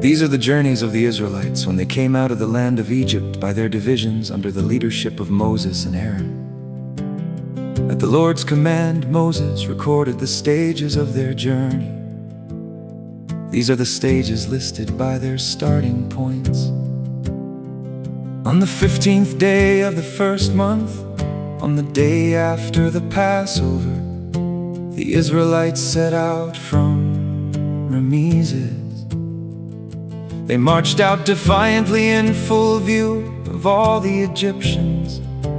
These are the journeys of the Israelites when they came out of the land of Egypt by their divisions under the leadership of Moses and Aaron. At the Lord's command, Moses recorded the stages of their journey. These are the stages listed by their starting points. On the 15th day of the first month, on the day after the Passover, the Israelites set out from Ramesses. They marched out defiantly in full view of all the Egyptians,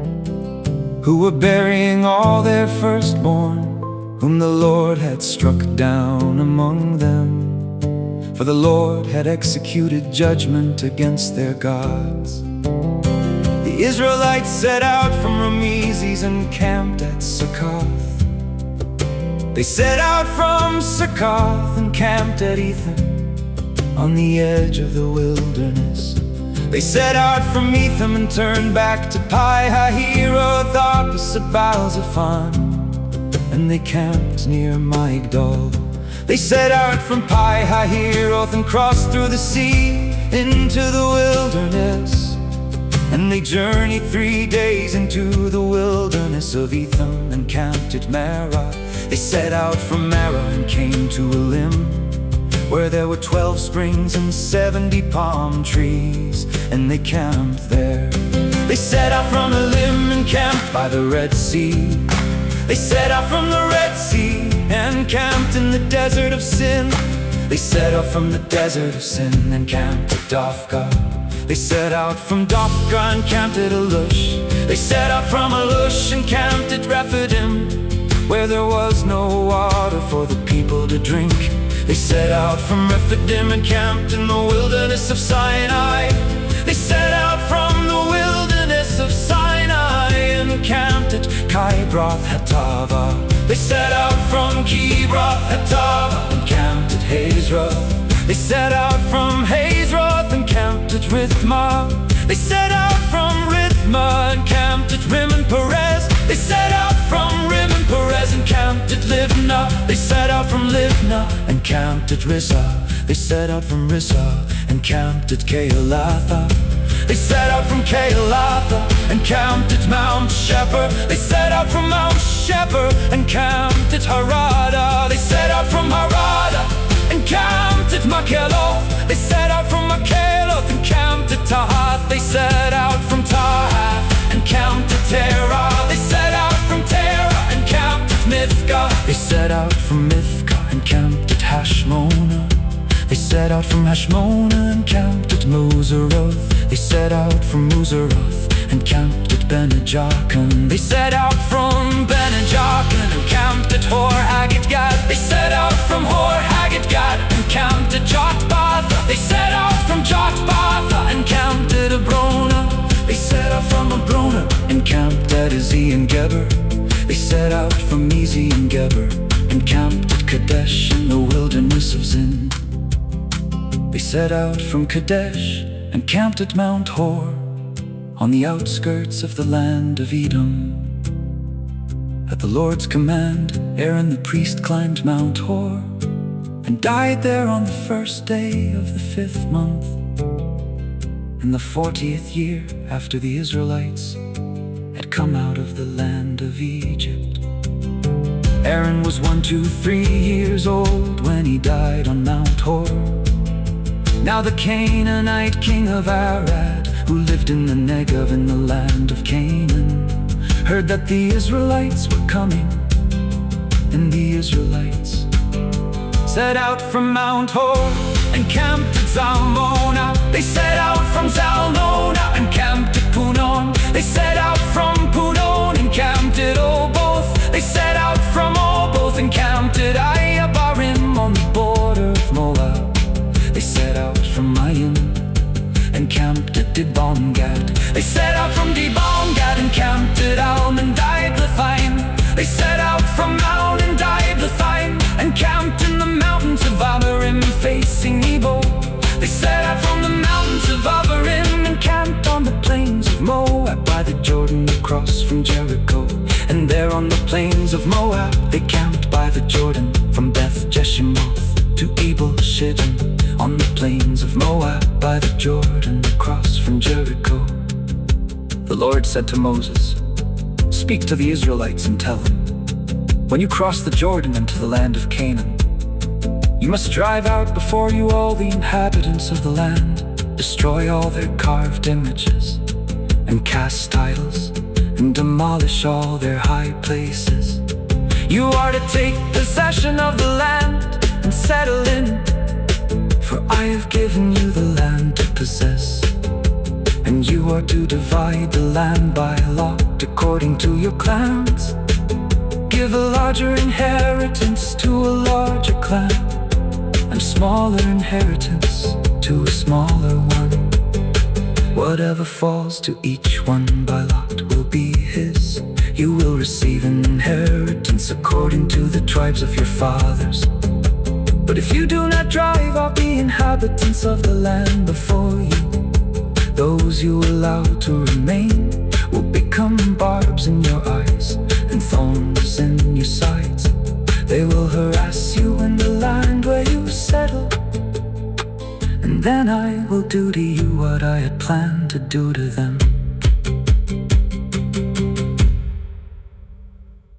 who were burying all their firstborn, whom the Lord had struck down among them. For the Lord had executed judgment against their gods. The Israelites set out from Ramesses and camped at Succoth. They set out from Succoth and camped at Etham, on the edge of the wilderness. They set out from Etham and turned back to Pi-hahiroth opposite Baal-zephon, and they camped near Migdol. They set out from Pi-hahiroth and crossed through the sea into the wilderness, and they journeyed 3 days into the wilderness of Etham and camped at Marah. They set out from Marah and came to Elim, where there were 12 springs and 70 palm trees, and they camped there. They set out from Elim and camped by the Red Sea. They set out from the Red Sea and camped in the desert of Sin. They set out from the desert of Sin and camped at Dophkah. They set out from Dophkah and camped at Alush. They set out from Alush and camped at Rephidim, where there was no water for the people to drink. They set out from Rephidim and camped in the wilderness of Sinai. They set out from the wilderness of Sinai and camped at Kibroth-hattaavah. They set out from Kibroth-hattaavah and camped at Hazeroth. They set out from Hazeroth and camped at Rithmah. They set out from Rithmah and camped at Rimmon-Perez. They set out from Rimmon-Perez and camped at Libnah. They set out from Libnah and camped at Rissah. They set out from Rissah and camped at Keilatha. They set out from Keilatha and camped at Mount Shephar. They set out from Mount Shephar and camped at Harada. They set out from Harada and camped at Makheloth. They set out from Makheloth and camped at Tahath. They set out from Tahath and camped at Terah. They set out from Terah and camped at Mithkah. They set out from Mithkah and camped at Hashmonah. They set out from Hashmonah and camped at Moseroth. They set out from Moseroth and camped at Bene-Jaakan. They set out from Bene-Jaakan and camped at Hor-Haggidgad. They set out from Hor-Haggidgad and camped at Jotbatha. They set out from Jotbatha and camped at Abrona. They set out from Abrona and camped at Ezion-Geber. They set out from Ezion-Geber and camped at Kadesh in the wilderness of Zin. They set out from Kadesh and camped at Mount Hor, on the outskirts of the land of Edom. At the Lord's command, Aaron the priest climbed Mount Hor and died there on the first day of the 5th month, in the 40th year after the Israelites had come out of the land of Egypt. Aaron was 3 years old when he died on Mount Hor. Now the Canaanite king of Arad, who lived in the Negev in the land of Canaan, heard that the Israelites were coming, and the Israelites set out from Mount Hor and camped at Zalmonah. They set out from Zalmonah and camped at Punon. They set out from Punon and camped at Oboth. They set out from Oboth and camped at Ayabarim on the border of Moab. They set out from Maim and camped at Dibon-Gad. They set out from Dibon-Gad and camped at Almon-Diblathaim. They set out from Almon-Diblathaim and camped in the mountains of Abarim facing Nebo. They set out from the mountains of Abarim and camped on the plains of Moab by the Jordan across from Jericho. And there on the plains of Moab they camped by the Jordan, from Beth Jeshimoth to Abel Shittim, on on the plains of Moab, by the Jordan, across from Jericho. The Lord said to Moses, "Speak to the Israelites and tell them, when you cross the Jordan into the land of Canaan, you must drive out before you all the inhabitants of the land, destroy all their carved images, and cast idols, and demolish all their high places. You are to take possession of the land and settle in, for I have given you the land to possess. And you are to divide the land by lot according to your clans. Give a larger inheritance to a larger clan, and smaller inheritance to a smaller one. Whatever falls to each one by lot will be his. You will receive an inheritance according to the tribes of your fathers. But if you do not drive out the inhabitants of the land before you, those you allow to remain will become barbs in your eyes and thorns in your sides. They will harass you in the land where you settle, and then I will do to you what I had planned to do to them."